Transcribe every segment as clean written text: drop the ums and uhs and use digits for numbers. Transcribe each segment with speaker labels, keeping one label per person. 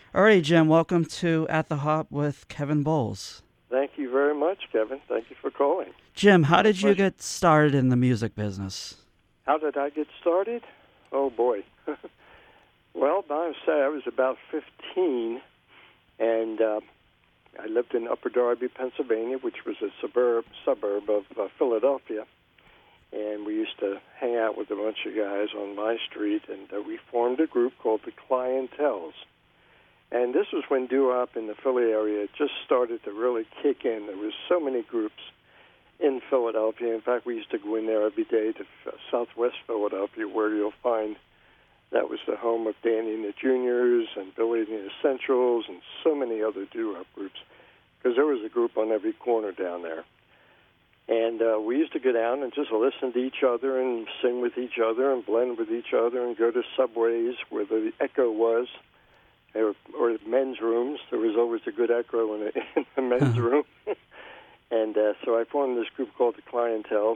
Speaker 1: Alrighty, Jim, welcome to At the Hop with Kevin Bowles.
Speaker 2: Thank you very much, Kevin. Thank you for calling.
Speaker 1: Jim, how did you get started in the music business?
Speaker 2: How did I get started? Oh, boy. Well, I say I was about 15, and I lived in Upper Darby, Pennsylvania, which was a suburb of Philadelphia. And we used to hang out with a bunch of guys on my street, and we formed a group called the Clientels. And this was when doo-wop in the Philly area just started to really kick in. There was so many groups in Philadelphia. In fact, we used to go in there every day to southwest Philadelphia, where you'll find that was the home of Danny and the Juniors and Billy and the Essentials and so many other doo-wop groups, because there was a group on every corner down there. And we used to go down and just listen to each other and sing with each other and blend with each other and go to subways where the echo was, or men's rooms. There was always a good echo in the men's room. And so I formed this group called the Clientels,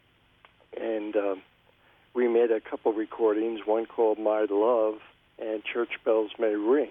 Speaker 2: and we made a couple recordings, one called My Love and Church Bells May Ring.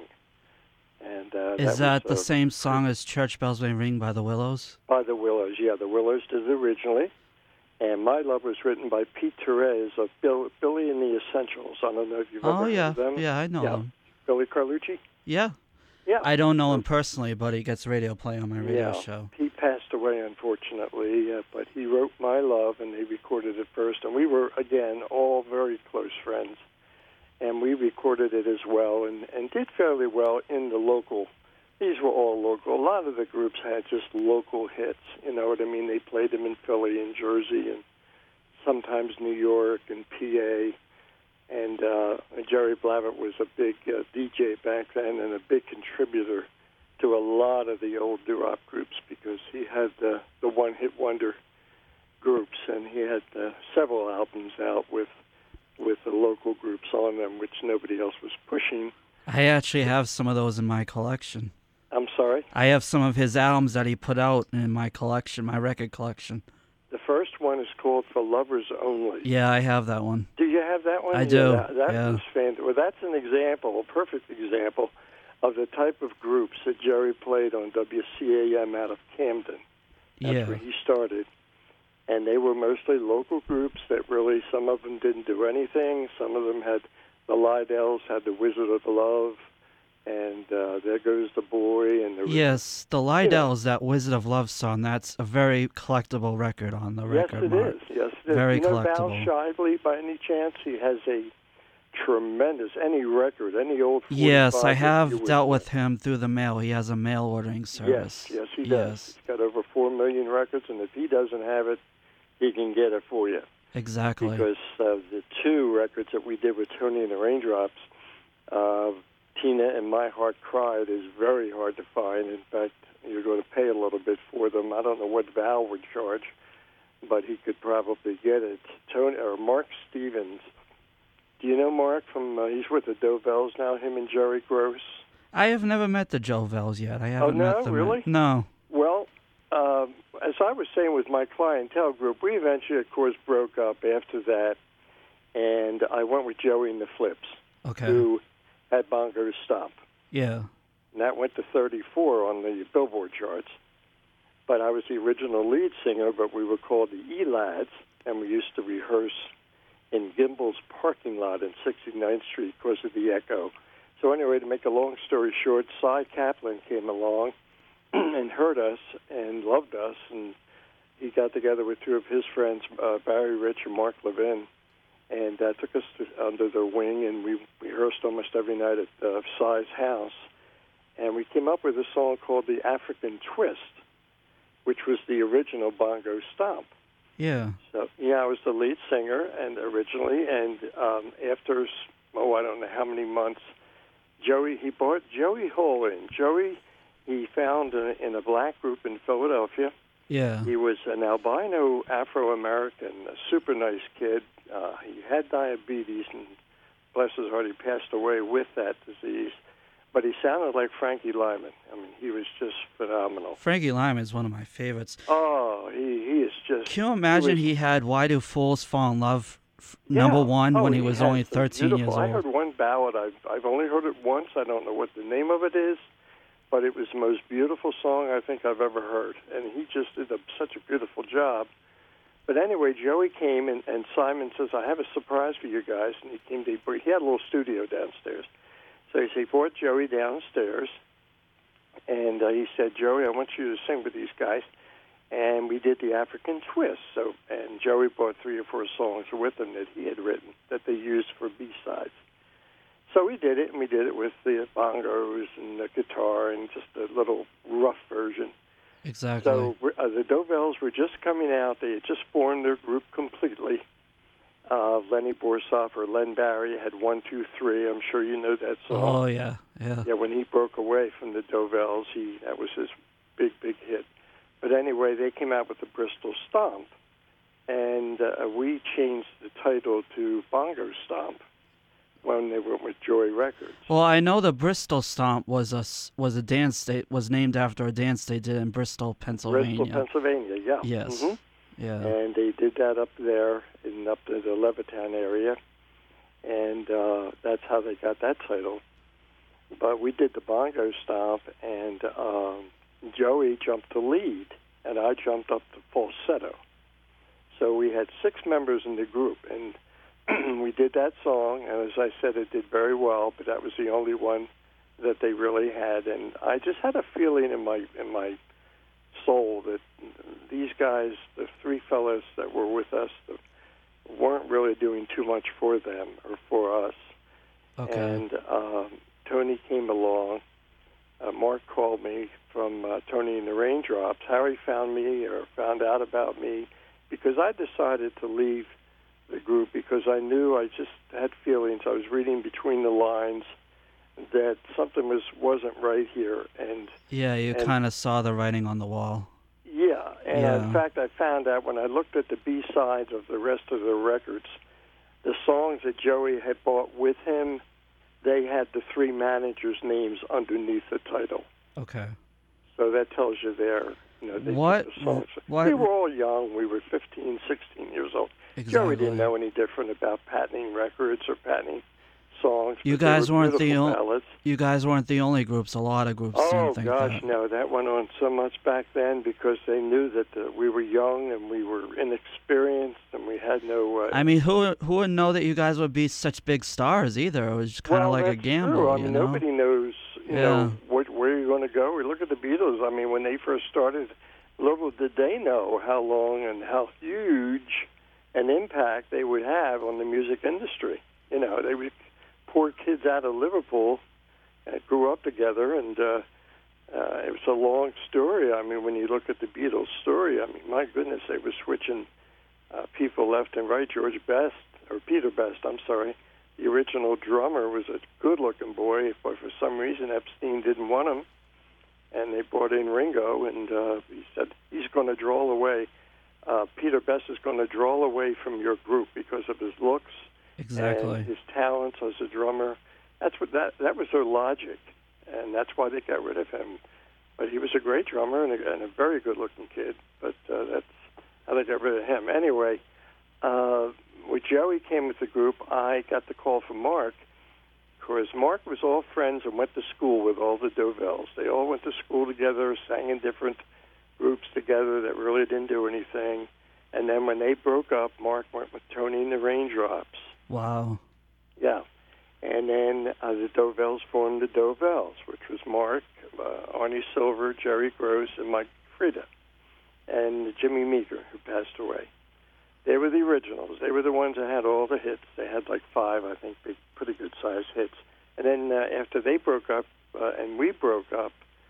Speaker 2: And
Speaker 1: Is that the same song as Church Bells May Ring by the Willows?
Speaker 2: By the Willows, yeah. The Willows did it originally. And My Love was written by Pete Therese of Billy and the Essentials. I don't know if you've ever heard of them.
Speaker 1: Yeah, I know them.
Speaker 2: Billy Carlucci?
Speaker 1: Yeah.
Speaker 2: Yeah.
Speaker 1: I don't know him personally, but he gets radio play on my radio show.
Speaker 2: He passed away, unfortunately, but he wrote My Love, and they recorded it first. And we were, again, all very close friends. And we recorded it as well and did fairly well in the local. These were all local. A lot of the groups had just local hits, you know what I mean? They played them in Philly and Jersey and sometimes New York and PA. And Jerry Blavat was a big DJ back then and a big contributor to a lot of the old doo-wop groups, because he had the one-hit wonder groups, and he had several albums out with the local groups on them, which nobody else was pushing.
Speaker 1: I actually have some of those in my collection.
Speaker 2: I'm sorry?
Speaker 1: I have some of his albums that he put out in my collection, my record collection.
Speaker 2: The first one is called For Lovers Only.
Speaker 1: Yeah, I have that one.
Speaker 2: Do you have that one?
Speaker 1: I do.
Speaker 2: That
Speaker 1: yeah.
Speaker 2: was fantastic. Well, that's an example, a perfect example of the type of groups that Jerry played on WCAM out of Camden. That's where he started. And they were mostly local groups that really, some of them didn't do anything. Some of them had, the Lydells had the Wizard of Love, and There Goes the Boy. And
Speaker 1: yes, the Lydells, that Wizard of Love song, that's a very collectible record on the record.
Speaker 2: Yes, it is.
Speaker 1: Very
Speaker 2: you know
Speaker 1: collectible.
Speaker 2: Val Shively, by any chance? He has a tremendous, any record, any old 45.
Speaker 1: Yes, I have dealt with him through the mail. He has a mail ordering service.
Speaker 2: Yes, he does. He's got over 4 million records, and if he doesn't have it, he can get it for you.
Speaker 1: Exactly.
Speaker 2: Because the two records that we did with Tony and the Raindrops, Tina and My Heart Cried, is very hard to find. In fact, you're going to pay a little bit for them. I don't know what Val would charge, but he could probably get it. Tony or Mark Stevens. Do you know Mark from? He's with the Dovells now. Him and Jerry Gross.
Speaker 1: I have never met the Dovells yet. I haven't met them.
Speaker 2: Really?
Speaker 1: No.
Speaker 2: Well, as I was saying with my Clientele group, we eventually, of course, broke up after that, and I went with Joey and the Flips, who had Bongo Stop.
Speaker 1: Yeah.
Speaker 2: And that went to 34 on the Billboard charts. But I was the original lead singer, but we were called the E-Lads, and we used to rehearse in Gimbel's parking lot in 69th Street because of the echo. So anyway, to make a long story short, Cy Kaplan came along and heard us and loved us, and he got together with two of his friends, Barry Rich and Mark Levin, and took us under their wing, and we rehearsed almost every night at Cy's house. And we came up with a song called The African Twist, which was the original Bongo Stomp.
Speaker 1: Yeah.
Speaker 2: So, I was the lead singer and originally, and after, I don't know how many months, he brought Joey Hall in. Joey, he found in a black group in Philadelphia.
Speaker 1: Yeah.
Speaker 2: He was an albino Afro-American, a super nice kid. He had diabetes, and bless his heart, he passed away with that disease. But he sounded like Frankie Lyman. I mean, he was just phenomenal.
Speaker 1: Frankie Lyman is one of my favorites.
Speaker 2: Oh, he is just...
Speaker 1: Can you imagine he had Why Do Fools Fall in Love number
Speaker 2: Yeah.
Speaker 1: one when he
Speaker 2: He
Speaker 1: was
Speaker 2: had
Speaker 1: only
Speaker 2: some
Speaker 1: 13 years
Speaker 2: beautiful. I
Speaker 1: old.
Speaker 2: heard one ballad. I've only heard it once. I don't know what the name of it is, but it was the most beautiful song I think I've ever heard. And he just did such a beautiful job. But anyway, Joey came, and Simon says, I have a surprise for you guys. And he came to, he had a little studio downstairs. So he brought Joey downstairs, and he said, Joey, I want you to sing with these guys. And we did the African Twist. And Joey brought 3 or 4 songs with him that he had written that they used for B-sides. So we did it, and we did it with the bongos and the guitar and just a little rough version.
Speaker 1: Exactly.
Speaker 2: So the Dovells were just coming out. They had just formed their group completely. Lenny Borshoff or Len Barry had 1, 2, 3. I'm sure you know that song.
Speaker 1: Oh, yeah.
Speaker 2: Yeah, when he broke away from the Dovells, that was his big, big hit. But anyway, they came out with the Bristol Stomp, and we changed the title to Bongo Stomp when they went with Joy Records.
Speaker 1: Well, I know the Bristol Stomp was a dance state, was named after a dance they did in Bristol, Pennsylvania.
Speaker 2: Bristol, Pennsylvania, yeah.
Speaker 1: Yes.
Speaker 2: Mm-hmm.
Speaker 1: Yeah.
Speaker 2: And they did that up there up to the Levittown area, and that's how they got that title. But we did the Bongo Stomp, and Joey jumped to lead, and I jumped up to falsetto. So we had 6 members in the group, and we did that song, and as I said, it did very well, but that was the only one that they really had. And I just had a feeling in my soul that these guys, the 3 fellas that were with us, weren't really doing too much for them or for us.
Speaker 1: Okay.
Speaker 2: And Tony came along. Mark called me from Tony and the Raindrops. Harry found me or found out about me because I decided to leave the group because I knew I just had feelings. I was reading between the lines that something wasn't right here. And
Speaker 1: yeah, you kind of saw the writing on the wall.
Speaker 2: Yeah, and in fact, I found out when I looked at the B-sides of the rest of the records, the songs that Joey had brought with him, they had the 3 managers' names underneath the title.
Speaker 1: Okay.
Speaker 2: So that tells you there,
Speaker 1: What?
Speaker 2: We were all young. We were 15, 16 years old.
Speaker 1: Exactly.
Speaker 2: Joey didn't know any different about patenting records or patenting songs.
Speaker 1: You guys weren't the
Speaker 2: only.
Speaker 1: You guys weren't the only groups. A lot of groups didn't think that.
Speaker 2: No, that went on so much back then because they knew that we were young and we were inexperienced and we had no.
Speaker 1: I mean, who would know that you guys would be such big stars either? It was kind of like a gamble.
Speaker 2: True. I mean, nobody knows. You know where you're going to go. We look at the Beatles. I mean, when they first started, little did they know how long and how huge an impact they would have on the music industry. They were poor kids out of Liverpool that grew up together, and it was a long story. I mean, when you look at the Beatles' story, I mean, my goodness, they were switching people left and right. Peter Best, I'm sorry, the original drummer, was a good-looking boy, but for some reason Epstein didn't want him, and they brought in Ringo, and he said, he's going to draw away. Peter Best is going to draw away from your group because of his looks.
Speaker 1: Exactly.
Speaker 2: And his talents as a drummer. That was their logic, and that's why they got rid of him. But he was a great drummer and a very good-looking kid. But that's how they got rid of him. Anyway, when Joey came with the group, I got the call from Mark, because Mark was all friends and went to school with all the Dovells. They all went to school together, sang in different groups together that really didn't do anything. And then when they broke up, Mark went with Tony and the Raindrops.
Speaker 1: Wow.
Speaker 2: Yeah. And then the Dovells formed the Dovells, which was Mark, Arnie Silver, Jerry Gross, and Mike Frida, and Jimmy Meager, who passed away. They were the originals. They were the ones that had all the hits. They had like 5, I think, big, pretty good-sized hits. And then after they broke up and we broke up,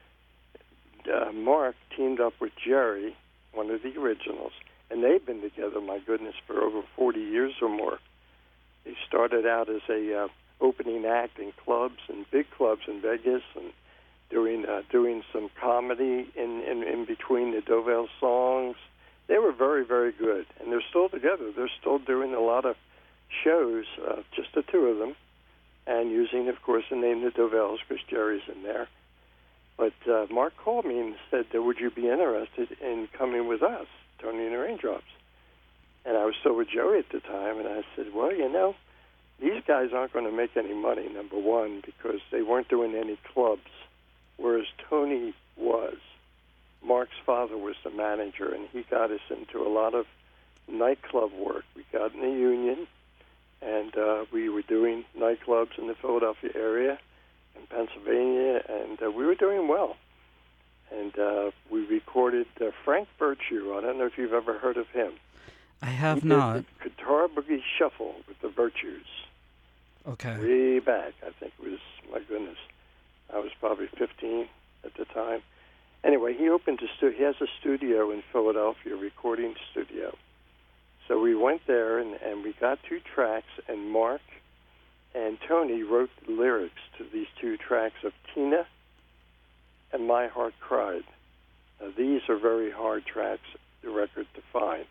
Speaker 2: Mark teamed up with Jerry, one of the originals, and they've been together, my goodness, for over 40 years or more. They started out as a opening act in clubs and big clubs in Vegas, and doing some comedy in between the Dovell songs. They were very, very good, and they're still together. They're still doing a lot of shows, just the 2 of them, and using, of course, the name the Dovells because Jerry's in there. But Mark called me and said, would you be interested in coming with us, Tony and the Raindrops? And I was still with Joey at the time, and I said, well, these guys aren't going to make any money, number one, because they weren't doing any clubs, whereas Tony was. Mark's father was the manager, and he got us into a lot of nightclub work. We got in the union, and we were doing nightclubs in the Philadelphia area, in Pennsylvania, and we were doing well. And we recorded Frank Virtue. I don't know if you've ever heard of him.
Speaker 1: I have
Speaker 2: he
Speaker 1: not.
Speaker 2: Did the Guitar Boogie Shuffle with the Virtues.
Speaker 1: Okay.
Speaker 2: Way back, I think it was, my goodness, I was probably 15 at the time. Anyway, he opened a studio. He has a studio in Philadelphia, a recording studio. So we went there, and we got 2 tracks, and Mark and Tony wrote the lyrics to these 2 tracks of Tina and My Heart Cried. Now, these are very hard tracks, the record to find.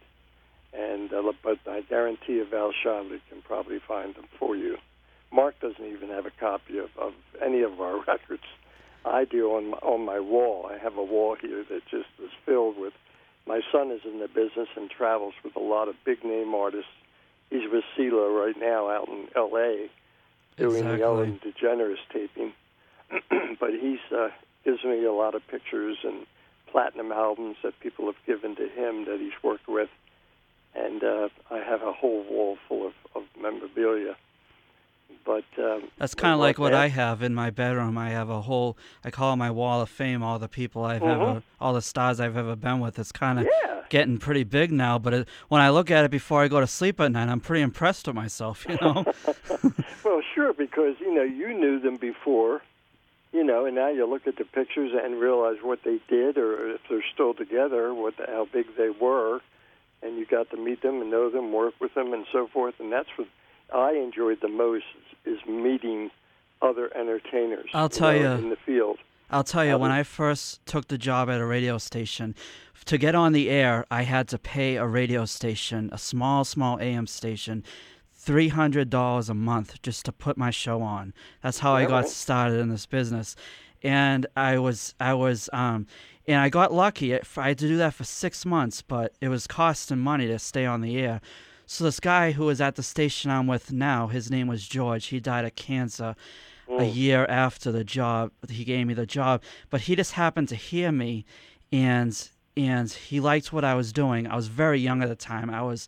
Speaker 2: But I guarantee you Val Shadley can probably find them for you. Mark doesn't even have a copy of any of our records. I do on my wall. I have a wall here that just is filled with. My son is in the business and travels with a lot of big-name artists. He's with CeeLo right now out in L.A. doing the Ellen DeGeneres taping. But he's gives me a lot of pictures and platinum albums that people have given to him that he's worked with. And I have a whole wall full of memorabilia. But
Speaker 1: that's kind of like what I have in my bedroom. I have a whole, I call it my wall of fame, all the people I've ever, all the stars I've ever been with. It's kind of getting pretty big now, but when I look at it before I go to sleep at night, I'm pretty impressed with myself,
Speaker 2: Well, sure, because, you knew them before, and now you look at the pictures and realize what they did, or if they're still together, how big they were, and you got to meet them and know them, work with them, and so forth, and that's what I enjoyed the most is meeting other entertainers.
Speaker 1: I'll tell you
Speaker 2: in the field.
Speaker 1: I'll tell you, when I first took the job at a radio station, to get on the air, I had to pay a radio station, a small AM station, $300 a month just to put my show on. That's how I got started in this business, and I got lucky. I had to do that for 6 months, but it was costing money to stay on the air. So this guy who was at the station I'm with now, his name was George. He died of cancer a year after the job. He gave me the job, but he just happened to hear me, and he liked what I was doing. I was very young at the time. I was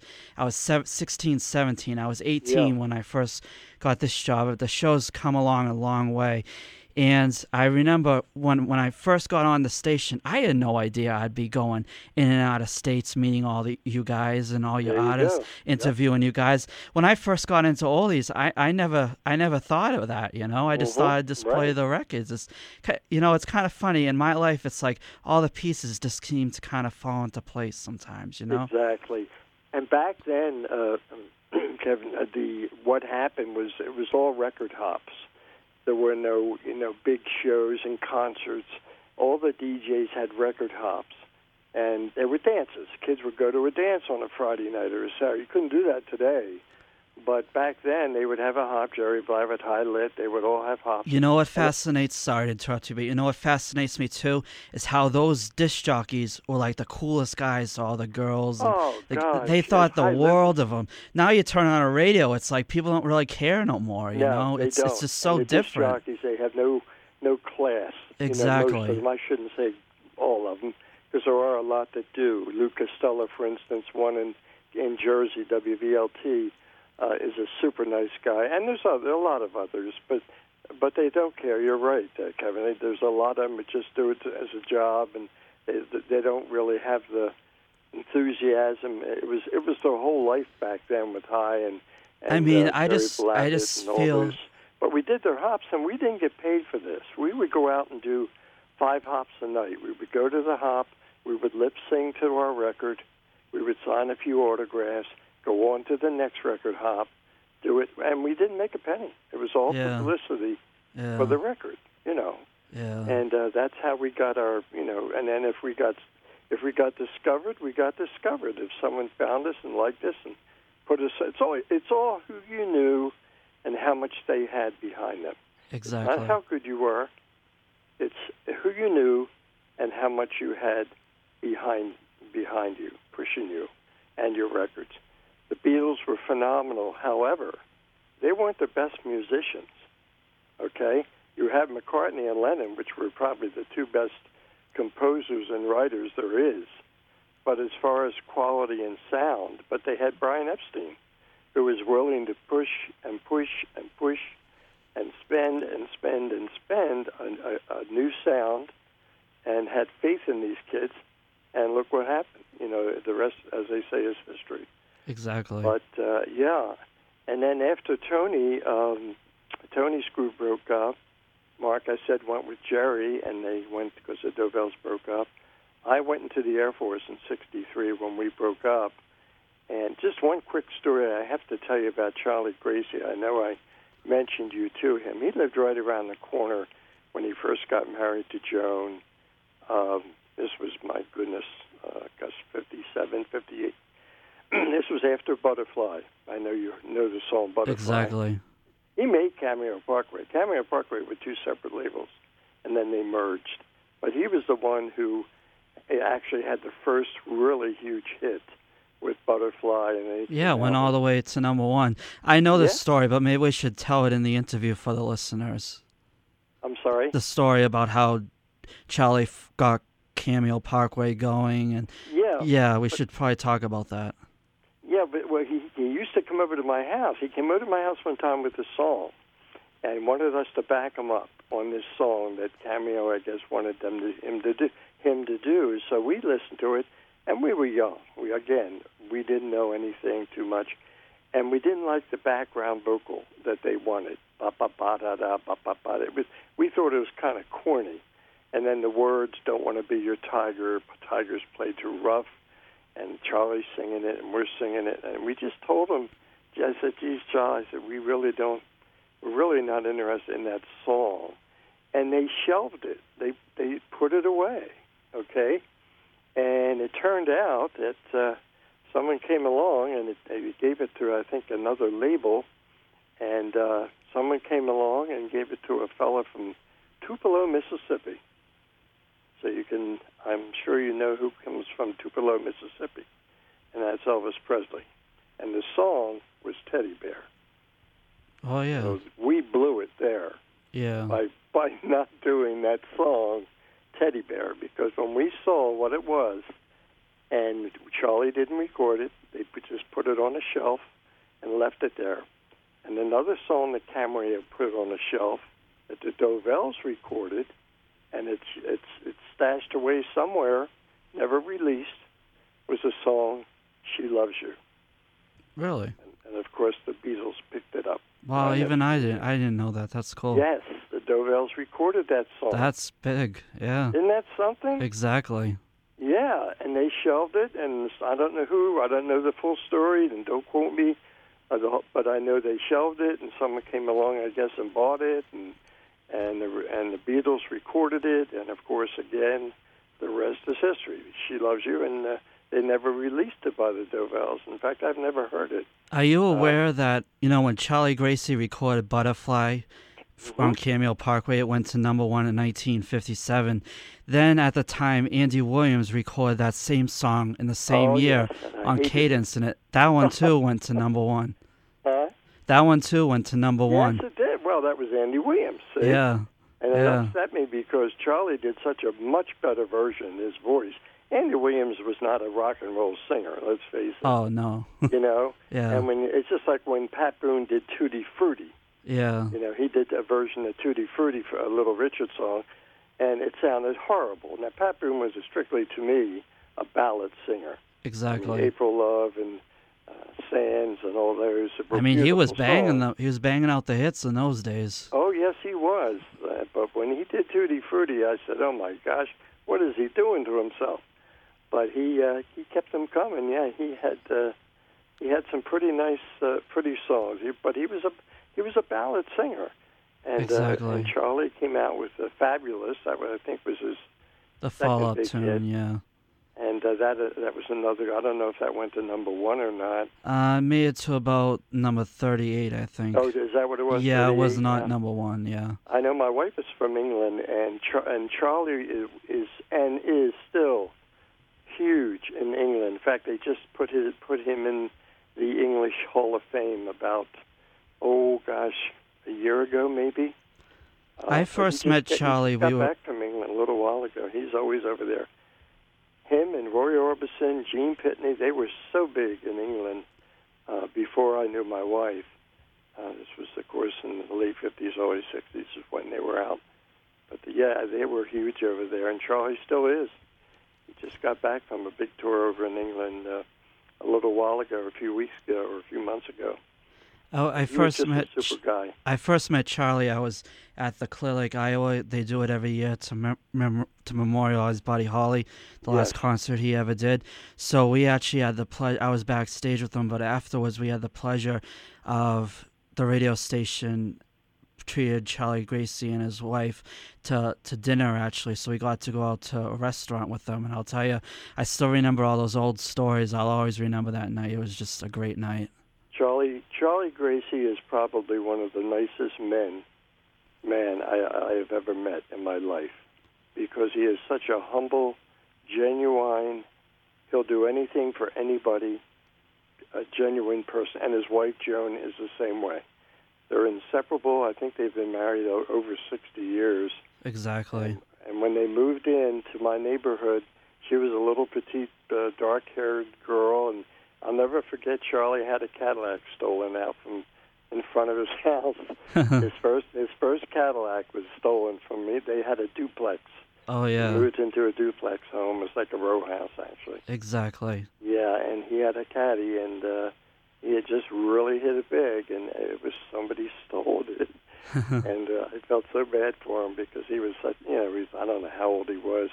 Speaker 1: 16, 17. I was 18 when I first got this job. But the show's come along a long way. And I remember when I first got on the station, I had no idea I'd be going in and out of states, meeting all you guys and all your artists, interviewing you guys. When I first got into all these, I never thought of that, I just thought I'd display the records. It's kind of funny. In my life, it's like all the pieces just seem to kind of fall into place sometimes,
Speaker 2: Exactly. And back then, Kevin, what happened was it was all record hops. There were no, big shows and concerts. All the DJs had record hops, and there were dances. Kids would go to a dance on a Friday night or a Saturday. You couldn't do that today. But back then, they would have a hop. Jerry Blavat, High Lit, they would all have hops.
Speaker 1: What fascinates, sorry to interrupt you, but what fascinates me too is how those disc jockeys were like the coolest guys to all the girls. And they thought the world of them. Now you turn on a radio, it's like people don't really care no more, It's just so different.
Speaker 2: Disc jockeys, they have no class.
Speaker 1: Exactly.
Speaker 2: Most of them, I shouldn't say all of them, because there are a lot that do. Lou Costello, for instance, one in Jersey, WVLT, is a super nice guy, and there are a lot of others, but they don't care. You're right, Kevin. There's a lot of them that just do it as a job, and they don't really have the enthusiasm. It was their whole life back then with High and
Speaker 1: I just feel.
Speaker 2: Those. But we did their hops, and we didn't get paid for this. We would go out and do 5 hops a night. We would go to the hop. We would lip sing to our record. We would sign a few autographs. Go on to the next record hop, do it, and we didn't make a penny. It was all publicity for the record, Yeah. And that's how we got our, And then if we got discovered, we got discovered. If someone found us and liked us and put us, it's all who you knew and how much they had behind them.
Speaker 1: Exactly.
Speaker 2: It's not how good you were. It's who you knew and how much you had behind you, pushing you, and your records. Beatles were phenomenal. However, they weren't the best musicians, okay? You have McCartney and Lennon, which were probably the two best composers and writers there is. But as far as quality and sound, but they had Brian Epstein, who was willing to push and push and push and spend and spend and spend a new sound, and had faith in these kids, and look what happened. You know, the rest, as they say, is history.
Speaker 1: Exactly.
Speaker 2: But, yeah. And then after Tony's group broke up, Mark, I said, went with Jerry, and they went because the Dovells broke up. I went into the Air Force in '63 when we broke up. And just one quick story I have to tell you about Charlie Gracie. I know I mentioned you to him. He lived right around the corner when he first got married to Joan. This was, my goodness, 57, 58. This was after Butterfly. I know you know the song Butterfly.
Speaker 1: Exactly.
Speaker 2: He made Cameo Parkway. Cameo Parkway were two separate labels, and then they merged. But he was the one who actually had the first really huge hit with Butterfly. And
Speaker 1: yeah, went all the way to #1. I know this
Speaker 2: Yeah?
Speaker 1: story, but maybe we should tell it in the interview for the listeners.
Speaker 2: I'm sorry?
Speaker 1: The story about how Charlie got Cameo Parkway going, and we should probably talk about that.
Speaker 2: Yeah, but well, he used to come over to my house. He came over to my house one time with a song and wanted us to back him up on this song that Cameo, I guess, wanted him to do. So we listened to it, and we were young. We didn't know anything too much, and we didn't like the background vocal that they wanted. Ba ba ba da da ba ba ba. We thought it was kind of corny, and then the words "Don't want to be your tiger," "Tigers play too rough." And Charlie's singing it, and we're singing it, and we just told him, I said, geez, Charlie, I said, we're really not interested in that song. And they shelved it. They put it away, okay? And it turned out that someone came along, and they gave it to, I think, another label, and someone came along and gave it to a fella from Tupelo, Mississippi. So I'm sure you know who comes from Tupelo, Mississippi, and that's Elvis Presley. And the song was Teddy Bear.
Speaker 1: Oh, yeah.
Speaker 2: So we blew it there by not doing that song, Teddy Bear, because when we saw what it was, and Charlie didn't record it, they just put it on a shelf and left it there. And another song that Cameo put on a shelf that the Dovells recorded, and it's stashed away somewhere, never released, was a song, She Loves You.
Speaker 1: Really?
Speaker 2: And of course, the Beatles picked it up.
Speaker 1: Wow, even I didn't know that. That's cool.
Speaker 2: Yes, the Dovells recorded that song.
Speaker 1: That's big, yeah.
Speaker 2: Isn't that something?
Speaker 1: Exactly.
Speaker 2: Yeah, and they shelved it, and I don't know the full story, and don't quote me, but I know they shelved it, and someone came along, I guess, and bought it, and the Beatles recorded it, and of course, again, the rest is history. She Loves You, and they never released it by the Dovells. In fact, I've never heard it.
Speaker 1: Are you aware that, when Charlie Gracie recorded Butterfly on Cameo Parkway, it went to #1 in 1957. Then at the time, Andy Williams recorded that same song in the same year on Cadence, and that one too went to #1.
Speaker 2: Huh?
Speaker 1: That one too went to #1.
Speaker 2: Yes, it did. Well, that was Andy Williams. See?
Speaker 1: Yeah.
Speaker 2: And it upset me because Charlie did such a much better version, his voice. Andy Williams was not a rock and roll singer, let's face it.
Speaker 1: Oh, no. Yeah.
Speaker 2: And it's just like when Pat Boone did Tutti Frutti.
Speaker 1: Yeah.
Speaker 2: He did a version of Tutti Frutti for a Little Richard song, and it sounded horrible. Now, Pat Boone was strictly, to me, a ballad singer.
Speaker 1: Exactly.
Speaker 2: April Love and Sands and all those.
Speaker 1: He was banging out the hits in those days.
Speaker 2: Oh, yes, he was. But when he did Tutti Frutti, I said, oh, my gosh, what is he doing to himself? But he kept them coming. Yeah, he had some pretty nice, pretty songs. But he was a ballad singer, and
Speaker 1: Exactly.
Speaker 2: And Charlie came out with Fabulous. That I think was his
Speaker 1: The
Speaker 2: second
Speaker 1: follow-up
Speaker 2: big
Speaker 1: tune,
Speaker 2: hit.
Speaker 1: yeah.
Speaker 2: And that was another. I don't know if that went to #1 or not.
Speaker 1: Made it to about number 38, I think.
Speaker 2: Oh, is that what it was?
Speaker 1: Yeah, it was
Speaker 2: 38?
Speaker 1: not #1. Yeah.
Speaker 2: I know my wife is from England, and Charlie is still huge in England. In fact, they just put him in the English Hall of Fame about, a year ago maybe.
Speaker 1: I first met Charlie.
Speaker 2: He got back from England a little while ago. He's always over there. Him and Roy Orbison, Gene Pitney, they were so big in England before I knew my wife. This was, of course, in the late 50s, early 60s is when they were out. But, they were huge over there, and Charlie still is. He just got back from a big tour over in England a little while ago, a few weeks ago, or a few months ago.
Speaker 1: Oh,
Speaker 2: He was just a super guy.
Speaker 1: I first met Charlie. I was at the Clear Lake, Iowa. They do it every year to memorialize Buddy Holly, the last concert he ever did. So we actually had the pleasure. I was backstage with him, but afterwards we had the pleasure of the radio station treated Charlie Gracie and his wife to dinner, actually. So we got to go out to a restaurant with them, and I'll tell you, I still remember all those old stories. I'll always remember that night. It was just a great night.
Speaker 2: Charlie Gracie is probably one of the nicest men I have ever met in my life, because he is such a humble, genuine, he'll do anything for anybody, a genuine person. And his wife, Joan, is the same way. They're inseparable. I think they've been married over 60 years.
Speaker 1: Exactly.
Speaker 2: And when they moved into my neighborhood, she was a little petite, dark-haired girl, and I'll never forget Charlie had a Cadillac stolen out from in front of his house. His first Cadillac was stolen from me. They had a duplex.
Speaker 1: Oh, yeah.
Speaker 2: He moved into a duplex home. It's like a row house, actually.
Speaker 1: Exactly.
Speaker 2: Yeah, and he had a Caddy, and he had just really hit it big, and it was somebody stole it. And I felt so bad for him because he was such, I don't know how old he was.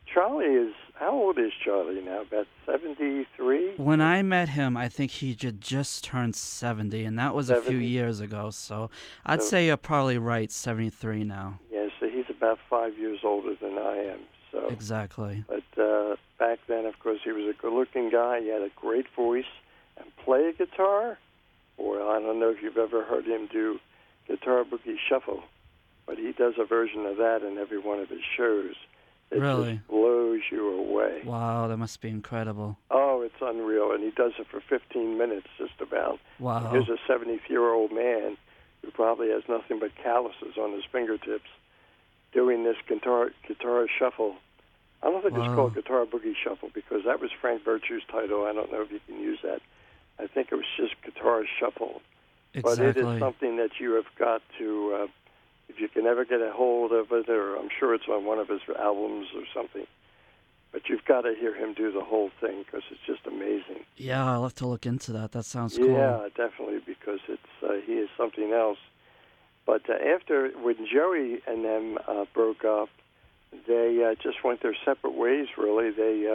Speaker 2: How old is Charlie now? About 73?
Speaker 1: When I met him, I think he just turned 70, and that was 70. A few years ago. So I'd say you're probably right, 73 now.
Speaker 2: Yeah, so he's about 5 years older than I am. So
Speaker 1: exactly.
Speaker 2: But back then, of course, he was a good-looking guy. He had a great voice and play a guitar. Or I don't know if you've ever heard him do Guitar Boogie Shuffle, but he does a version of that in every one of his shows. It
Speaker 1: really
Speaker 2: just blows you away.
Speaker 1: Wow, that must be incredible.
Speaker 2: Oh, it's unreal, and he does it for 15 minutes just about.
Speaker 1: Wow.
Speaker 2: Here's a 73-year-old man who probably has nothing but calluses on his fingertips doing this guitar shuffle. I don't think it's called Guitar Boogie Shuffle because that was Frank Virtue's title. I don't know if you can use that. I think it was just Guitar Shuffle.
Speaker 1: Exactly.
Speaker 2: But it is something that you have got to... if you can ever get a hold of it, or I'm sure it's on one of his albums or something, but you've got to hear him do the whole thing because it's just amazing.
Speaker 1: Yeah, I'll have to look into that. That sounds cool.
Speaker 2: Yeah, definitely, because he is something else. But when Joey and them broke up, they just went their separate ways, really.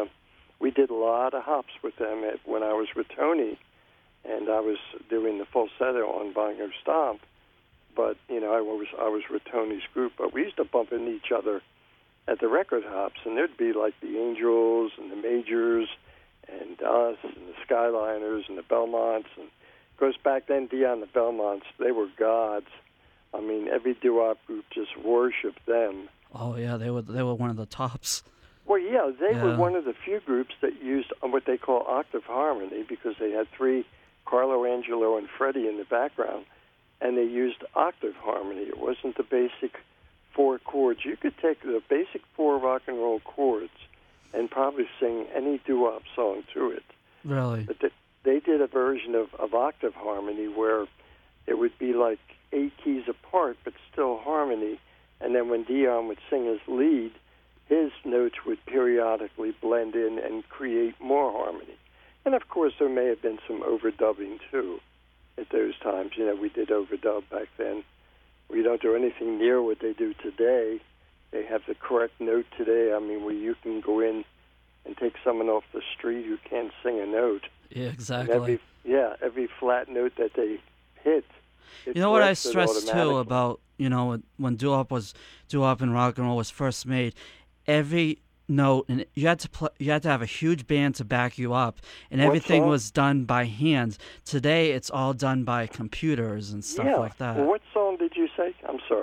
Speaker 2: We did a lot of hops with them when I was with Tony, and I was doing the falsetto on Bongo Stomp. But, I was with Tony's group. But we used to bump into each other at the record hops, and there'd be like the Angels and the Majors and us and the Skyliners and the Belmonts. And, of course, back then, Dion, the Belmonts, they were gods. I mean, every doo-wop group just worshipped them.
Speaker 1: Oh, yeah, they were one of the tops.
Speaker 2: Well, yeah, they were one of the few groups that used what they call octave harmony because they had three, Carlo, Angelo, and Freddie in the background. And they used octave harmony. It wasn't the basic four chords. You could take the basic four rock and roll chords and probably sing any doo-wop song to it.
Speaker 1: Really?
Speaker 2: But they did a version of octave harmony where it would be like 8 keys apart but still harmony. And then when Dion would sing his lead, his notes would periodically blend in and create more harmony. And, of course, there may have been some overdubbing, too. At those times, we did overdub back then. We don't do anything near what they do today. They have the correct note today. I mean, where you can go in and take someone off the street who can't sing a note.
Speaker 1: Yeah, exactly.
Speaker 2: Every flat note that they hit.
Speaker 1: You know what I stressed too about when doo-wop and rock and roll was first made, every note, and you had to have a huge band to back you up, and everything was done by hand. Today it's all done by computers and stuff like that.
Speaker 2: Well, what song did you say? I'm sorry.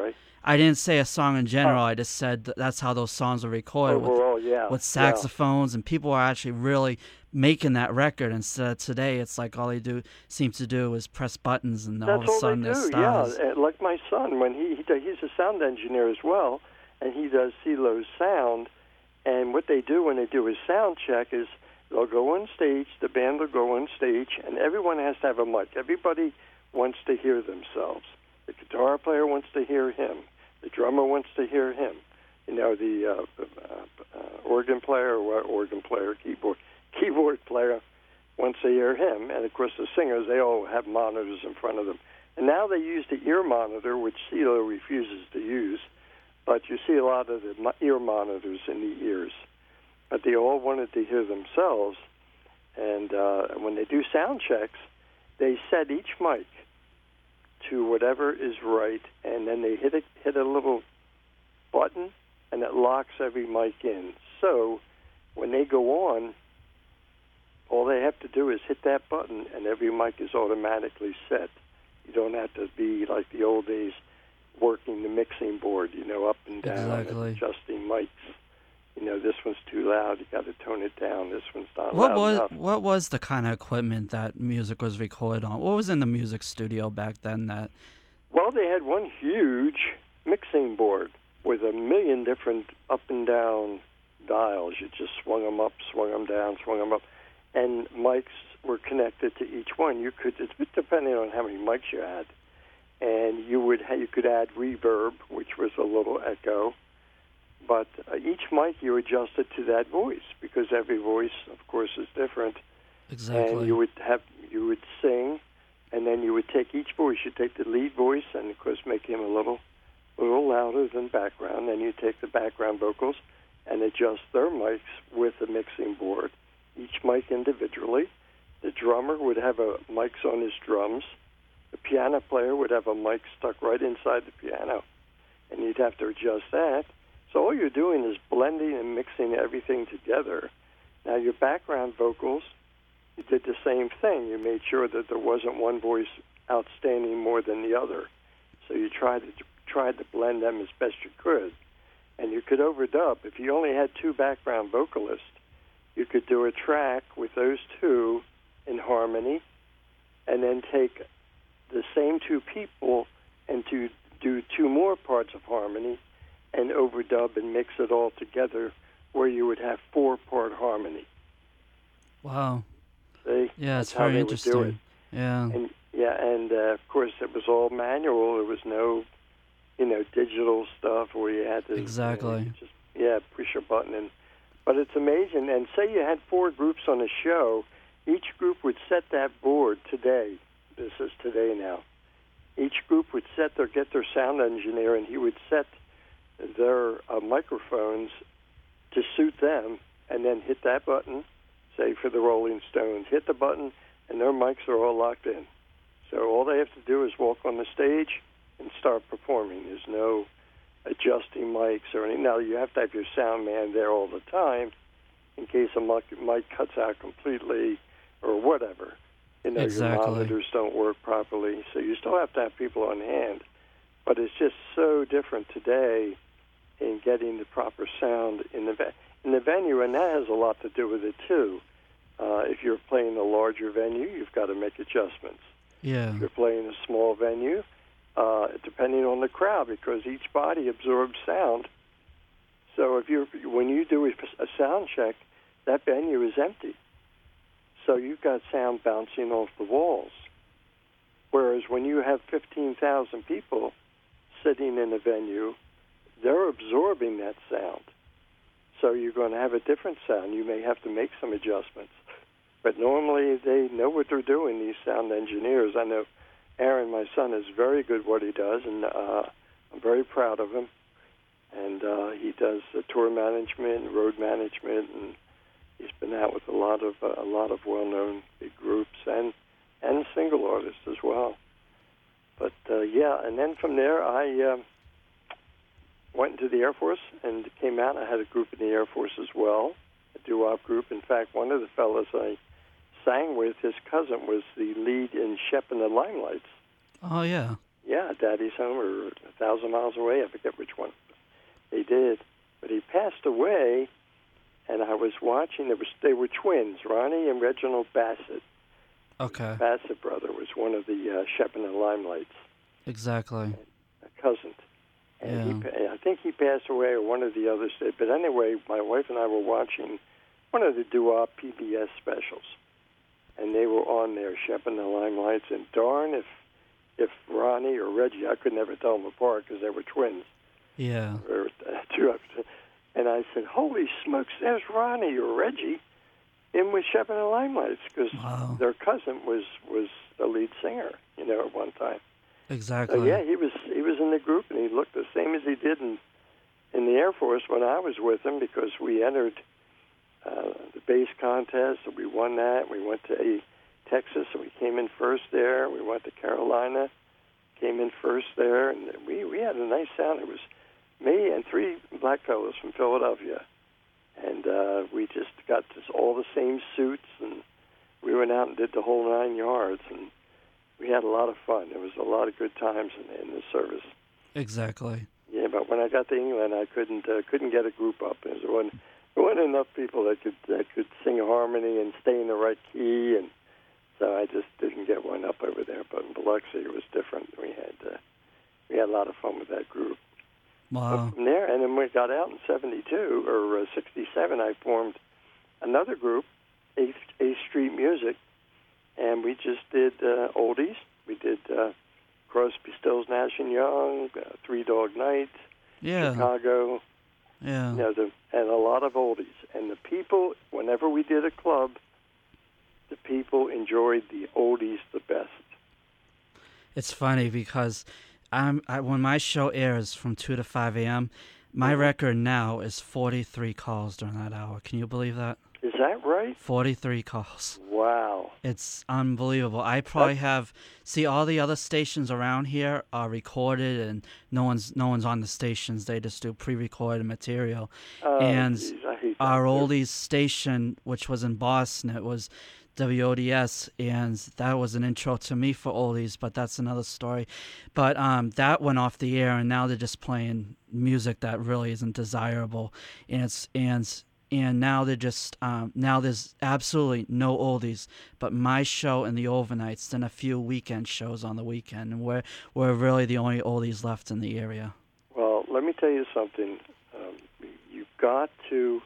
Speaker 1: I didn't say a song in general. I just said that's how those songs are recorded
Speaker 2: Overall,
Speaker 1: with saxophones, and people are actually really making that record. Instead of today, it's like all they seem to do is press buttons, and all of a sudden there's stars.
Speaker 2: Yeah. Like my son, when he's a sound engineer as well, and he does CeeLo's sound. And what they do when they do a sound check is they'll go on stage, the band will go on stage, and everyone has to have a mic. Everybody wants to hear themselves. The guitar player wants to hear him. The drummer wants to hear him. You know, the keyboard player wants to hear him. And, of course, the singers, they all have monitors in front of them. And now they use the ear monitor, which CeeLo refuses to use. But you see a lot of the ear monitors in the ears. But they all wanted to hear themselves. And when they do sound checks, they set each mic to whatever is right, and then they hit a little button, and it locks every mic in. So when they go on, all they have to do is hit that button, and every mic is automatically set. You don't have to be like the old days, working the mixing board, up and down, and adjusting mics. This one's too loud, you got to tone it down. This one's not loud enough.
Speaker 1: What was the kind of equipment that music was recorded on? What was in the music studio back then?
Speaker 2: Well, they had one huge mixing board with 1 million different up and down dials. You just swung them up, swung them down, swung them up, and mics were connected to each one. You could, depending on how many mics you had, and you could add reverb, which was a little echo. But each mic you adjusted to that voice, because every voice, of course, is different.
Speaker 1: Exactly.
Speaker 2: And you would sing, and then you would take each voice. You take the lead voice, and of course make him a little louder than background. Then you take the background vocals and adjust their mics with the mixing board, each mic individually. The drummer would have mics on his drums. The piano player would have a mic stuck right inside the piano, and you'd have to adjust that. So all you're doing is blending and mixing everything together. Now your background vocals, you did the same thing. You made sure that there wasn't one voice outstanding more than the other. So you tried to blend them as best you could. And you could overdub. If you only had two background vocalists, you could do a track with those two in harmony, and then take the same two people and to do two more parts of harmony and overdub and mix it all together, where you would have 4-part harmony.
Speaker 1: Wow.
Speaker 2: See?
Speaker 1: Yeah, it's very interesting. Yeah.
Speaker 2: And of course it was all manual. There was no, digital stuff where you had to
Speaker 1: exactly
Speaker 2: push a button. But it's amazing. And say you had 4 groups on a show, each group would set that board today. This is today now. Each group would get their sound engineer, and he would set their microphones to suit them, and then hit that button. Say for the Rolling Stones, hit the button, and their mics are all locked in. So all they have to do is walk on the stage and start performing. There's no adjusting mics or anything. Now, you have to have your sound man there all the time in case a mic cuts out completely or whatever.
Speaker 1: Exactly.
Speaker 2: Your monitors don't work properly, so you still have to have people on hand. But it's just so different today in getting the proper sound in the venue, and that has a lot to do with it, too. If you're playing a larger venue, you've got to make adjustments.
Speaker 1: Yeah.
Speaker 2: If you're playing a small venue, depending on the crowd, because each body absorbs sound. So when you do a sound check, that venue is empty. So you've got sound bouncing off the walls. Whereas when you have 15,000 people sitting in a venue, they're absorbing that sound. So you're going to have a different sound. You may have to make some adjustments. But normally they know what they're doing, these sound engineers. I know Aaron, my son, is very good at what he does, and I'm very proud of him. And he does tour management, road management, and he's been out with a lot of well-known big groups and single artists as well. But and then from there I went into the Air Force and came out. I had a group in the Air Force as well, a doo-wop group. In fact, one of the fellas I sang with, his cousin was the lead in Shep and the Limelights.
Speaker 1: Oh, yeah.
Speaker 2: yeah, Daddy's Home or 1,000 Miles Away. I forget which one they did. But he passed away, and I was watching. They were twins, Ronnie and Reginald Bassett.
Speaker 1: Okay.
Speaker 2: Bassett brother was one of the Shep and the Limelights.
Speaker 1: Exactly.
Speaker 2: A cousin. And
Speaker 1: Yeah.
Speaker 2: I think he passed away, or one of the others did. But anyway, my wife and I were watching one of the doo-wop PBS specials, and they were on there, Shep and the Limelights. And darn if Ronnie or Reggie, I could never tell them apart because they were twins.
Speaker 1: Yeah.
Speaker 2: Or two. And I said, "Holy smokes, there's Ronnie or Reggie in with Shep and the Limelights," because their cousin was the lead singer, at one time.
Speaker 1: Exactly.
Speaker 2: So yeah, he was in the group, and he looked the same as he did in the Air Force when I was with him, because we entered the bass contest, and we won that. We went to Texas, and we came in first there. We went to Carolina, came in first there, and we had a nice sound. It was me and three black fellows from Philadelphia, and we just got all the same suits, and we went out and did the whole 9 yards, and we had a lot of fun. There was a lot of good times in the service.
Speaker 1: Exactly.
Speaker 2: Yeah, but when I got to England, I couldn't get a group up. There wasn't enough people that could sing a harmony and stay in the right key, and so I just didn't get one up over there. But in Biloxi, it was different. We had a lot of fun with that group.
Speaker 1: Wow.
Speaker 2: But from there, and then when we got out in '72 or '67, I formed another group, 8th Street Music. And we just did oldies. We did Crosby, Stills, Nash and Young, Three Dog Night, Chicago.
Speaker 1: Yeah.
Speaker 2: And a lot of oldies. And the people, whenever we did a club, the people enjoyed the oldies the best.
Speaker 1: It's funny because when my show airs from 2 to 5 a.m., my record now is 43 calls during that hour. Can you believe that?
Speaker 2: Is that right?
Speaker 1: 43 calls.
Speaker 2: Wow.
Speaker 1: It's unbelievable. I probably all the other stations around here are recorded, and no one's on the stations. They just do pre-recorded material. And
Speaker 2: geez, I hate that
Speaker 1: our
Speaker 2: too.
Speaker 1: oldies station, which was in Boston, it was WODS, and that was an intro to me for oldies, but that's another story. But that went off the air, and now they're just playing music that really isn't desirable, and now they're just now there's absolutely no oldies but my show and the overnights, then a few weekend shows on the weekend, and we're really the only oldies left in the area.
Speaker 2: Well, let me tell you something. You've got to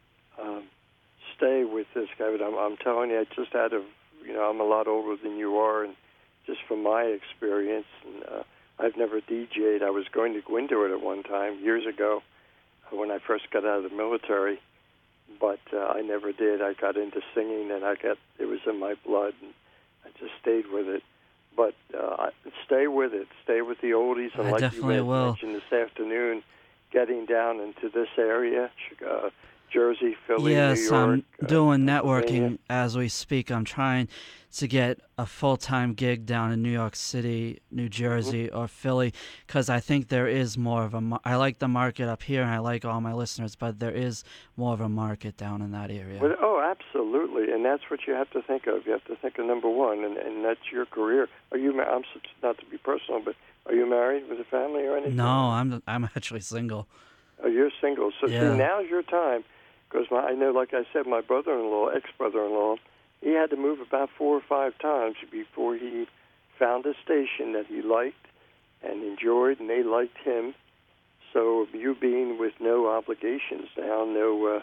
Speaker 2: stay with this guy. But I'm telling you, I just had I'm a lot older than you are, and just from my experience, and I've never DJ'd. I was going to go into it at one time years ago when I first got out of the military. But I never did. I got into singing, and it was in my blood, and I just stayed with it. But stay with it. Stay with the oldies, and
Speaker 1: I
Speaker 2: like
Speaker 1: definitely
Speaker 2: you
Speaker 1: will.
Speaker 2: mentioned this afternoon, getting down into this area, Jersey, Philly,
Speaker 1: Yes,
Speaker 2: New York.
Speaker 1: I'm doing
Speaker 2: Pennsylvania.
Speaker 1: networking as we speak. I'm trying to get a full-time gig down in New York City, New Jersey, or Philly, because I think there is more of I like the market up here, and I like all my listeners, but there is more of a market down in that area.
Speaker 2: Well, absolutely, and that's what you have to think of. You have to think of number one, and that's your career. Are you? Not to be personal, but are you married with a family or anything?
Speaker 1: No, I'm actually single.
Speaker 2: Oh, you're single. So
Speaker 1: Yeah.
Speaker 2: see, now's your time, because I know, like I said, my ex-brother-in-law, he had to move about 4 or 5 times before he found a station that he liked and enjoyed, and they liked him. So you being with no obligations now, no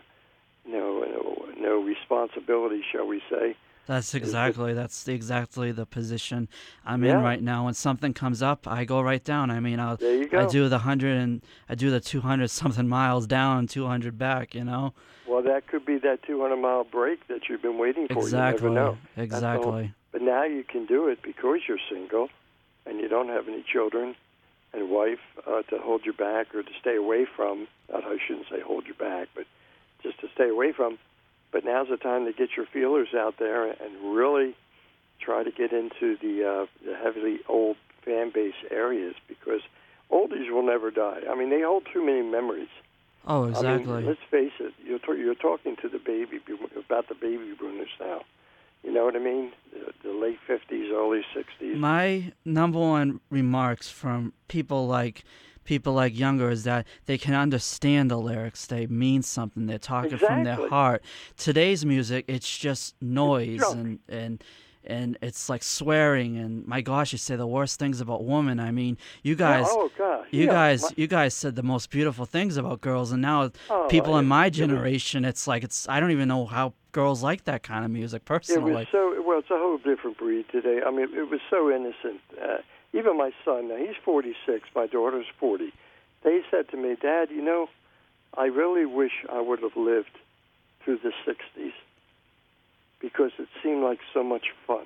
Speaker 2: responsibility, shall we say?
Speaker 1: That's exactly the position I'm in right now. When something comes up, I go right down. I mean,
Speaker 2: there you go.
Speaker 1: I do the 200 something miles down, 200 back.
Speaker 2: Well, that could be that 200-mile break that you've been waiting for.
Speaker 1: Exactly.
Speaker 2: You never know.
Speaker 1: Exactly.
Speaker 2: But now you can do it because you're single, and you don't have any children and wife to hold you back or to stay away from. I shouldn't say hold you back, but just to stay away from. But now's the time to get your feelers out there and really try to get into the heavily old fan base areas, because oldies will never die. I mean, they hold too many memories.
Speaker 1: Oh, exactly.
Speaker 2: I mean, let's face it. You're talking to about the baby boomers now. You know what I mean? The late 50s, early 60s.
Speaker 1: My number one remarks from people like younger is that they can understand the lyrics. They mean something. They're talking from their
Speaker 2: Exactly.
Speaker 1: heart. Today's music, it's just noise
Speaker 2: It's junk.
Speaker 1: and it's like swearing and my gosh, you say the worst things about women. I mean, you
Speaker 2: Yeah,
Speaker 1: guys
Speaker 2: oh, gosh.
Speaker 1: you
Speaker 2: Yeah.
Speaker 1: guys you guys said the most beautiful things about girls, and now people in my generation, it's like I don't even know how girls like that kind of music
Speaker 2: It was
Speaker 1: personally.
Speaker 2: well, it's a whole different breed today. I mean, it was so innocent. Even my son, now he's 46, my daughter's 40. They said to me, Dad, you know, I really wish I would have lived through the 60s because it seemed like so much fun.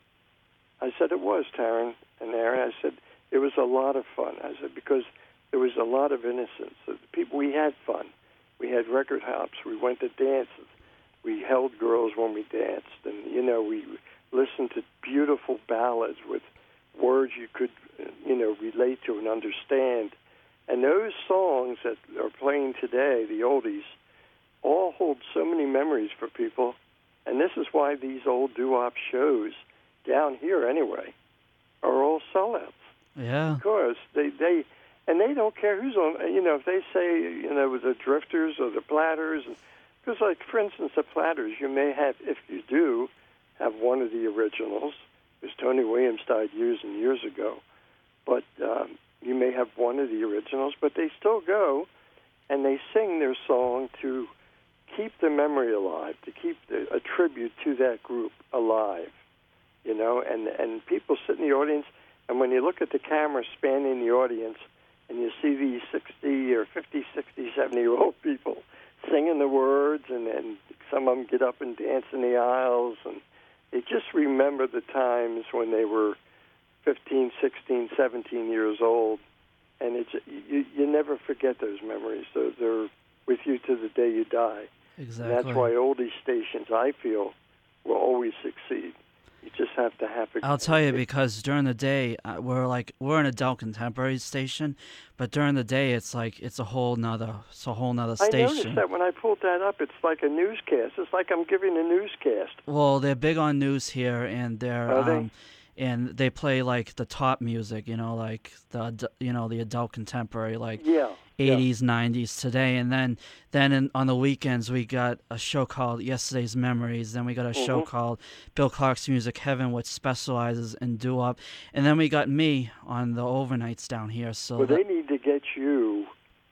Speaker 2: I said, it was, Taryn and Aaron. I said, it was a lot of fun. I said, because there was a lot of innocence. We had fun. We had record hops. We went to dances. We held girls when we danced. And, you know, we listened to beautiful ballads with words you could, you know, relate to and understand. And those songs that are playing today, the oldies, all hold so many memories for people. And this is why these old doo-wop shows, down here anyway, are all sellouts.
Speaker 1: Yeah.
Speaker 2: Because they don't care who's on, you know, if they say, you know, the Drifters or the Platters. Because, like, for instance, the Platters, you may have, if you do, have one of the originals, because Tony Williams died years and years ago. But you may have one of the originals, but they still go and they sing their song to keep the memory alive, to keep a tribute to that group alive, you know, and people sit in the audience, and when you look at the camera spanning the audience and you see these 60 or 50, 60, 70-year-old people singing the words, and some of them get up and dance in the aisles, and they just remember the times when they were 15, 16, 17 years old, and you never forget those memories. They're with you to the day you die.
Speaker 1: Exactly.
Speaker 2: And that's why oldie stations, I feel, will always succeed. You just have to have it.
Speaker 1: I'll tell you, because during the day we're an adult contemporary station, but during the day it's a whole nother station.
Speaker 2: I noticed that when I pulled that up, it's like a newscast. It's like I'm giving a newscast.
Speaker 1: Well, they're big on news here, and
Speaker 2: Are they?
Speaker 1: and they play like the top music, you know, like the adult contemporary, like
Speaker 2: Yeah.
Speaker 1: 80s, 90s today, and then on the weekends we got a show called Yesterday's Memories. Then we got a show called Bill Clark's Music Heaven, which specializes in doo-wop, and then we got me on the overnights down here. So
Speaker 2: they need to get you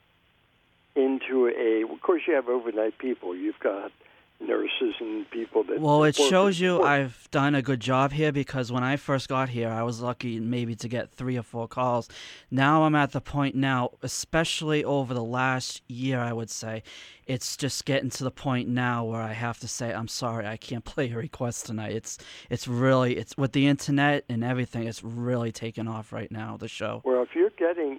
Speaker 2: into of course you have overnight people. You've got nurses and people that.
Speaker 1: Well, it shows you I've done a good job here, because when I first got here, I was lucky maybe to get 3 or 4 calls. Now I'm at the point now, especially over the last year, I would say, it's just getting to the point now where I have to say, I'm sorry, I can't play your request tonight. It's really with the internet and everything, it's really taken off right now, the show.
Speaker 2: Well, if you're getting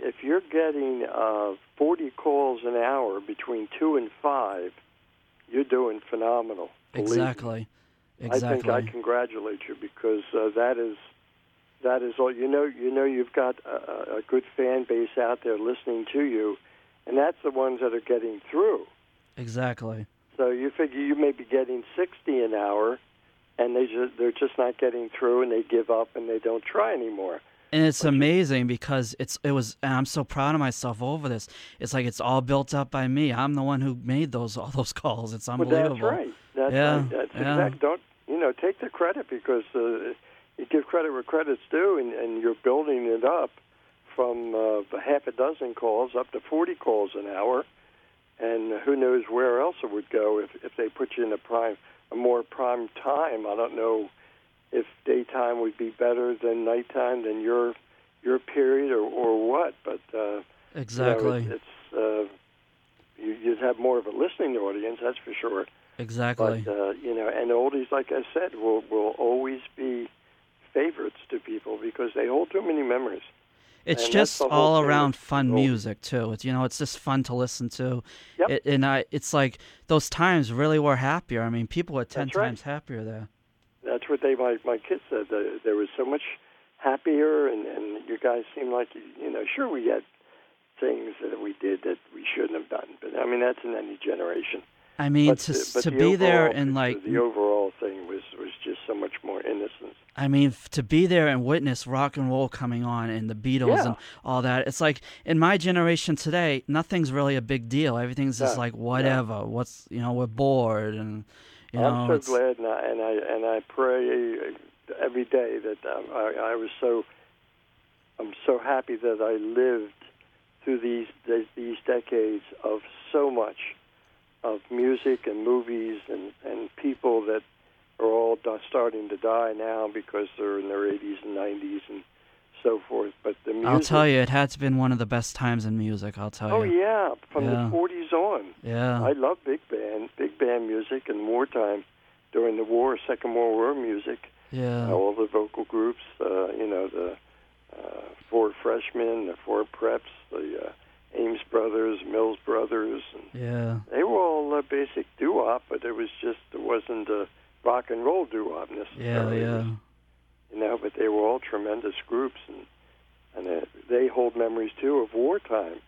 Speaker 2: 40 calls an hour between 2 and 5. You're doing phenomenal.
Speaker 1: Exactly.
Speaker 2: I think I congratulate you, because that is all. You know, you've got a good fan base out there listening to you, and that's the ones that are getting through.
Speaker 1: Exactly.
Speaker 2: So you figure you may be getting 60 an hour, and they're just not getting through, and they give up and they don't try anymore.
Speaker 1: And it's amazing, because and I'm so proud of myself over this. It's like it's all built up by me. I'm the one who made all those calls. It's unbelievable.
Speaker 2: Well, that's right. That's right. That's exact. Don't take the credit, because you give credit where credit's due, and you're building it up from half a dozen calls up to 40 calls an hour, and who knows where else it would go if they put you in a more prime time. I don't know if daytime would be better than nighttime than your period or what, but
Speaker 1: exactly,
Speaker 2: you know, you'd have more of a listening audience, that's for sure.
Speaker 1: Exactly.
Speaker 2: But you know, and oldies, like I said, will always be favorites to people because they hold too many memories.
Speaker 1: It's just all around fun music too. It's just fun to listen to.
Speaker 2: Yep. It's
Speaker 1: like those times really were happier. I mean, people were 10 times happier there.
Speaker 2: That's what my kids said. There was so much happier, and you guys seemed like, sure, we had things that we did that we shouldn't have done, but I mean that's in any generation.
Speaker 1: I mean, to be there and
Speaker 2: the overall thing was just so much more innocence.
Speaker 1: I mean, to be there and witness rock and roll coming on and the Beatles and all that, it's like in my generation today, nothing's really a big deal. Everything's just like whatever. What's we're bored and
Speaker 2: I'm so glad, and I pray every day that I'm so happy that I lived through these decades of so much of music and movies and people that are all starting to die now because they're in their 80s and 90s and so forth. But the music,
Speaker 1: I'll tell you, it had to been one of the best times in music. I'll tell you.
Speaker 2: Oh yeah, from the 40s on.
Speaker 1: Yeah.
Speaker 2: I love big band music and wartime during the war, Second World War music.
Speaker 1: Yeah.
Speaker 2: All the vocal groups, the Ford Freshmen, the Ford Preps, the Ames Brothers, Mills Brothers. And they were all basic doo-wop, but it wasn't a rock and roll doo-wop necessarily.
Speaker 1: Yeah.
Speaker 2: But they were all tremendous groups, and they hold memories too of wartime.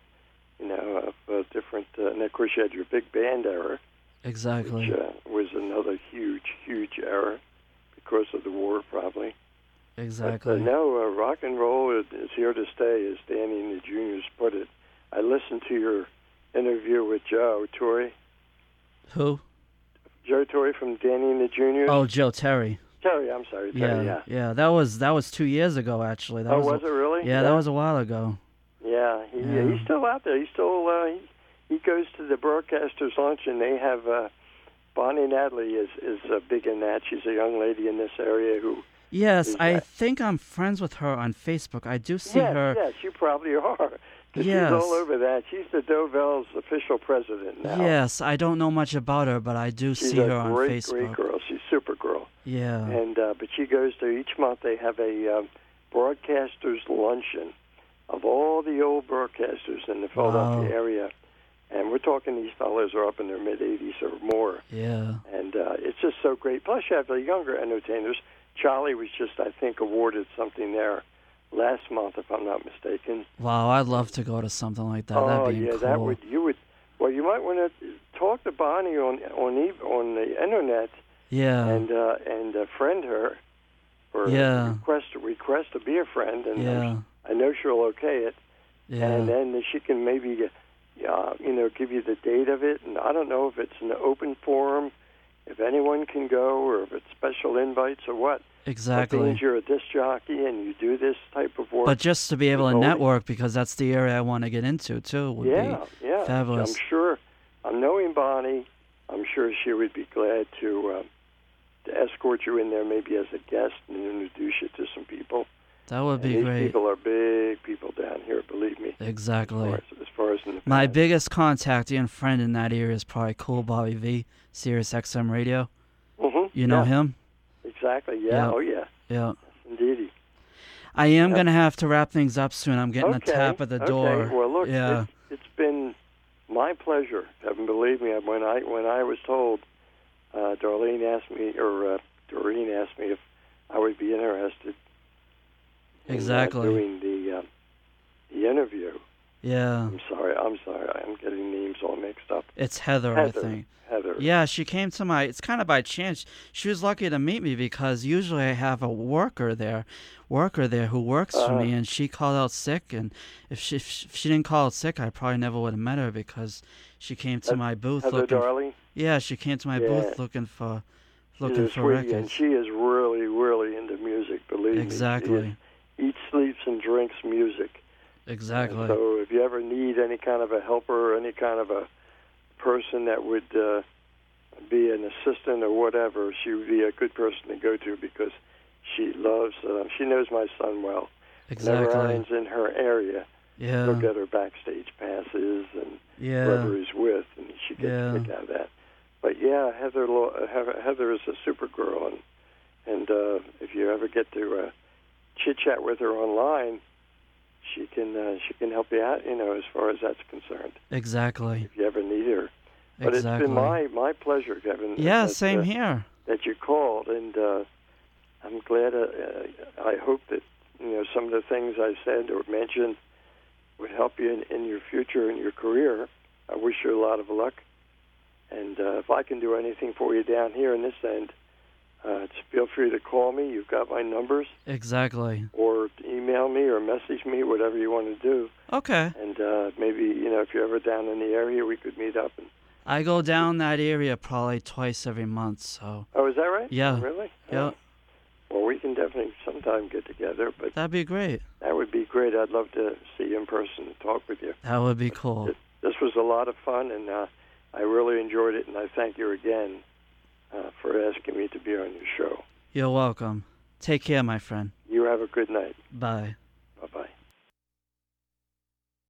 Speaker 2: Of different, and of course you had your big band era.
Speaker 1: Exactly.
Speaker 2: Which was another huge era because of the war, probably.
Speaker 1: Exactly.
Speaker 2: But rock and roll is here to stay, as Danny and the Juniors put it. I listened to your interview with Joe Torre.
Speaker 1: Who?
Speaker 2: Joe Torre from Danny and the Juniors.
Speaker 1: Oh, Joe Terry.
Speaker 2: Terry, I'm sorry. Terry,
Speaker 1: yeah. That was 2 years ago, actually.
Speaker 2: Was it really?
Speaker 1: Yeah, that was a while ago.
Speaker 2: Yeah, he's still out there. He's still he goes to the broadcasters' lunch, and they have Bonnie Natalie is big in that. She's a young lady in this area who.
Speaker 1: Yes, I think I'm friends with her on Facebook. I do see her.
Speaker 2: Yes, you probably are.
Speaker 1: Yes.
Speaker 2: She's all over that. She's the Dovell's official president now.
Speaker 1: Yes, I don't know much about her, but I do see her on Facebook.
Speaker 2: She's a great girl. She's super girl.
Speaker 1: Yeah.
Speaker 2: And but she goes to each month. They have a broadcasters luncheon of all the old broadcasters in the Philadelphia area, and we're talking these fellows are up in their mid 80s or more.
Speaker 1: Yeah.
Speaker 2: And it's just so great. Plus, you have the younger entertainers. Charlie was just, I think, awarded something there last month, if I'm not mistaken.
Speaker 1: Wow, I'd love to go to something like that. That'd be cool.
Speaker 2: That would you would. Well, you might want to talk to Bonnie on the internet.
Speaker 1: Yeah.
Speaker 2: And friend her, or request to be a friend, and I know she'll okay it.
Speaker 1: Yeah.
Speaker 2: And then she can maybe, give you the date of it. And I don't know if it's an open forum, if anyone can go, or if it's special invites or what.
Speaker 1: Exactly.
Speaker 2: That means you're a disc jockey and you do this type of work.
Speaker 1: But just to be able to network, because that's the area I want to get into too, would be fabulous.
Speaker 2: I'm sure. I'm knowing Bonnie. I'm sure she would be glad to escort you in there, maybe as a guest, and introduce you to some people.
Speaker 1: That would be great.
Speaker 2: These people are big people down here, believe me.
Speaker 1: Exactly.
Speaker 2: As far as in the
Speaker 1: my biggest contact and friend in that area is probably Cool Bobby V, Sirius XM Radio.
Speaker 2: Mm-hmm.
Speaker 1: You know him?
Speaker 2: Exactly. Yeah. Oh yeah.
Speaker 1: Yeah.
Speaker 2: Indeedy.
Speaker 1: I am going to have to wrap things up soon. I'm getting a tap at the door.
Speaker 2: Okay. Well, look, it's been my pleasure. Believe me, when I was told, Doreen asked me if I would be interested in doing the interview.
Speaker 1: Yeah.
Speaker 2: I'm sorry. I'm getting names all mixed up.
Speaker 1: It's Heather, I think.
Speaker 2: Heather.
Speaker 1: Yeah, she came to it's kind of by chance. She was lucky to meet me because usually I have a worker there who works for me, and she called out sick, and if she didn't call out sick, I probably never would have met her because she came to my booth
Speaker 2: Heather Darley?
Speaker 1: Yeah, she came to my booth looking for records.
Speaker 2: And she is really, really into music, believe me.
Speaker 1: Exactly.
Speaker 2: She eats, sleeps, and drinks music.
Speaker 1: Exactly.
Speaker 2: And so if you ever need any kind of a helper or any kind of a person that would be an assistant or whatever, she would be a good person to go to because she loves, she knows my son well.
Speaker 1: Exactly.
Speaker 2: Whenever Ryan's in her area, she'll get her backstage passes and whoever he's with, and she gets a kick out of that. But Heather is a super girl, and if you ever get to chit-chat with her online, she can help you out, as far as that's concerned.
Speaker 1: Exactly.
Speaker 2: If you ever need her. But it's been my pleasure, Kevin.
Speaker 1: Yeah, same here.
Speaker 2: That you called, and I'm glad. I hope that some of the things I said or mentioned would help you in your future and your career. I wish you a lot of luck. And if I can do anything for you down here in this end, Feel free to call me. You've got my numbers.
Speaker 1: Exactly.
Speaker 2: Or email me or message me, whatever you want to do.
Speaker 1: Okay.
Speaker 2: And maybe, if you're ever down in the area, we could meet up.
Speaker 1: I go down that area probably twice every month, so.
Speaker 2: Oh, is that right?
Speaker 1: Yeah.
Speaker 2: Oh, really?
Speaker 1: Yeah.
Speaker 2: Well, we can definitely sometime get together. But
Speaker 1: that'd be great.
Speaker 2: That would be great. I'd love to see you in person and talk with you.
Speaker 1: That would be cool.
Speaker 2: This was a lot of fun, and I really enjoyed it, and I thank you again for asking me to be on your show.
Speaker 1: You're welcome. Take care, my friend.
Speaker 2: You have a good night.
Speaker 1: Bye.